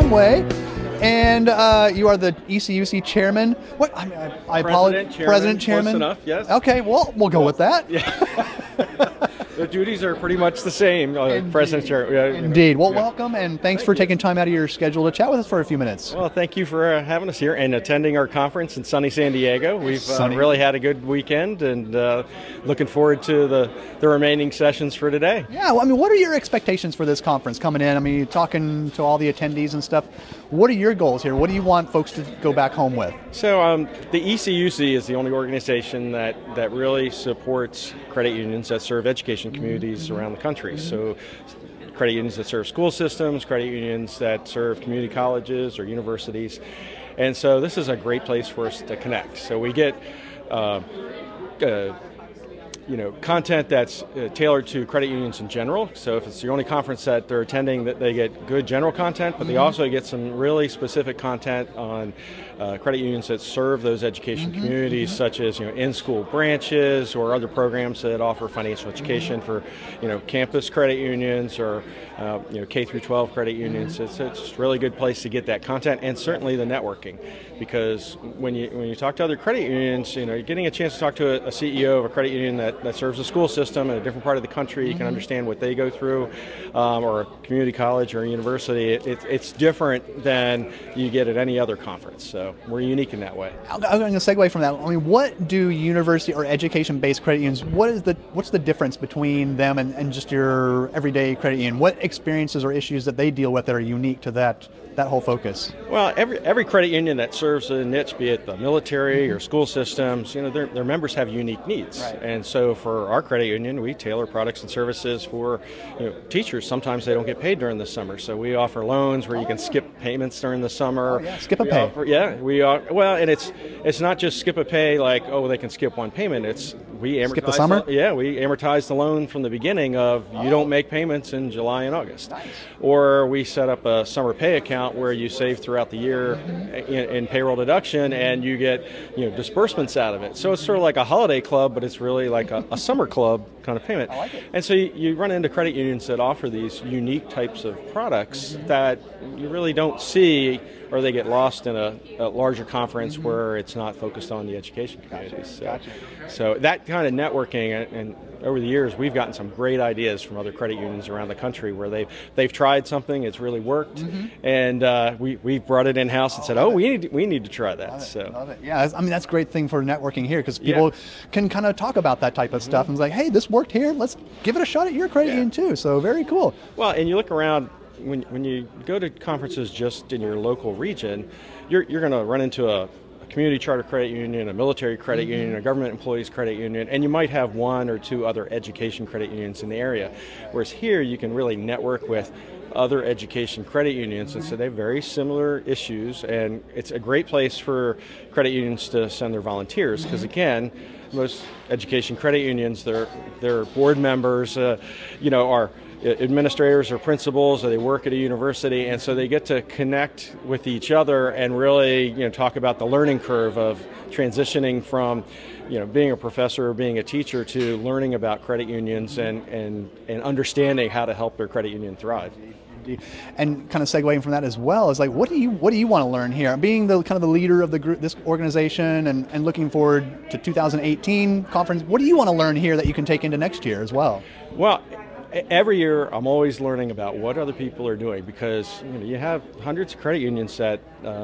Greenway, and you are the ECUC chairman. What? I apologize. President, chairman. Close enough, yes. Okay, well, we'll go with that. Yeah. The duties are pretty much the same, President Chair. Yeah, Indeed. Well, welcome, and thanks for taking time out of your schedule to chat with us for a few minutes. Well, thank you for having us here and attending our conference in sunny San Diego. We've really had a good weekend, and looking forward to the remaining sessions for today. Yeah, well, what are your expectations for this conference coming in? You're talking to all the attendees and stuff. What are your goals here? What do you want folks to go back home with? So the ECUC is the only organization that really supports credit unions that serve education communities around the country. So credit unions that serve school systems, credit unions that serve community colleges or universities. And so this is a great place for us to connect. So we get content that's tailored to credit unions in general. So if it's the only conference that they're attending, that they get good general content, but they also get some really specific content on credit unions that serve those education communities, such as in-school branches or other programs that offer financial education for campus credit unions or K through 12 credit unions. It's a really good place to get that content, and certainly the networking, because when you talk to other credit unions, you're getting a chance to talk to a CEO of a credit union that serves a school system in a different part of the country. You can understand what they go through, or a community college or a university. It's different than you get at any other conference. So we're unique in that way. I'm going to segue from that. What do university or education-based credit unions, what's the difference between them and just your everyday credit union? What experiences or issues that they deal with that are unique to that whole focus? Well, every credit union that serves a niche, be it the military or school systems, their members have unique needs. Right. And so for our credit union, we tailor products and services for teachers. Sometimes they don't get paid during the summer, so we offer loans where you can skip payments during the summer. Oh, yeah. Skip a pay. And it's not just skip a pay like, they can skip one payment. It's we amortize. Skip the summer? We amortize the loan from the beginning of you don't make payments in July and August. Nice. Or we set up a summer pay account where you save throughout the year in payroll deduction, and you get disbursements out of it. So it's sort of like a holiday club, but it's really like a summer club kind of payment. I like it. And so you run into credit unions that offer these unique types of products that you really don't see, or they get lost in a larger conference where it's not focused on the education communities. Gotcha. So that kind of networking, and over the years we've gotten some great ideas from other credit unions around the country where they've tried something, it's really worked, and we brought it in house and said, we need to try that. Love it. Yeah, that's a great thing for networking here, because people can kind of talk about that type of stuff and it's like, hey, this worked here, let's give it a shot at your credit union too. So very cool. Well, and you look around. When you go to conferences just in your local region, you're going to run into a community charter credit union, a military credit union, a government employees credit union, and you might have one or two other education credit unions in the area. Whereas here you can really network with other education credit unions, and so they have very similar issues, and it's a great place for credit unions to send their volunteers, because again, most education credit unions, their board members are administrators or principals, or they work at a university, and so they get to connect with each other and really talk about the learning curve of transitioning from being a professor or being a teacher to learning about credit unions and understanding how to help their credit union thrive. And kind of segueing from that as well is like, what do you want to learn here? Being the kind of the leader of the group, this organization, and looking forward to 2018 conference, what do you want to learn here that you can take into next year as well? Well, every year I'm always learning about what other people are doing, because you have hundreds of credit unions that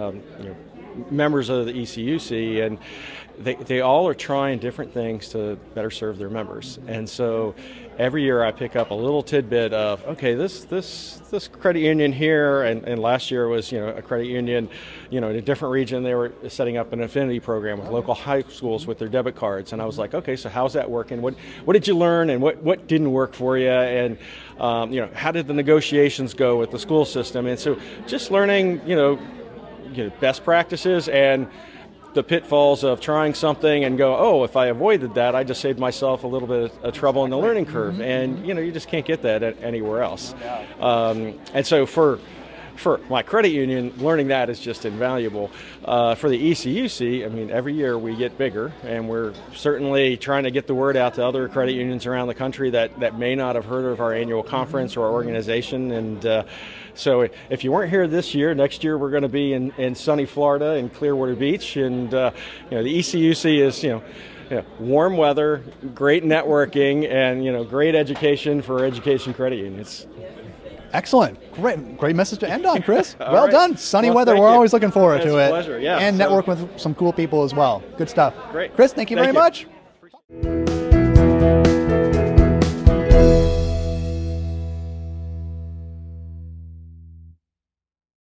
members of the ECUC, and they all are trying different things to better serve their members. And so every year I pick up a little tidbit of, okay, this credit union here, and last year was a credit union in a different region. They were setting up an affinity program with local high schools with their debit cards, and I was like, okay, so how's that working? What did you learn, and what didn't work for you, and how did the negotiations go with the school system? And so just learning best practices and the pitfalls of trying something and go, if I avoided that, I just saved myself a little bit of trouble in the learning curve. And you just can't get that anywhere else. And so for for my credit union, learning that is just invaluable. For the ECUC, I mean, every year we get bigger, and we're certainly trying to get the word out to other credit unions around the country that may not have heard of our annual conference or our organization. And so if you weren't here this year, next year we're going to be in sunny Florida in Clearwater Beach. And the ECUC is, warm weather, great networking, and, great education for education credit unions. Excellent. Great message to end on, Chris. Well right. done. Sunny Well, weather. thank We're you. always looking forward to It's it. a pleasure, yeah. And network with some cool people as well. Good stuff. Great. Chris, thank you very much.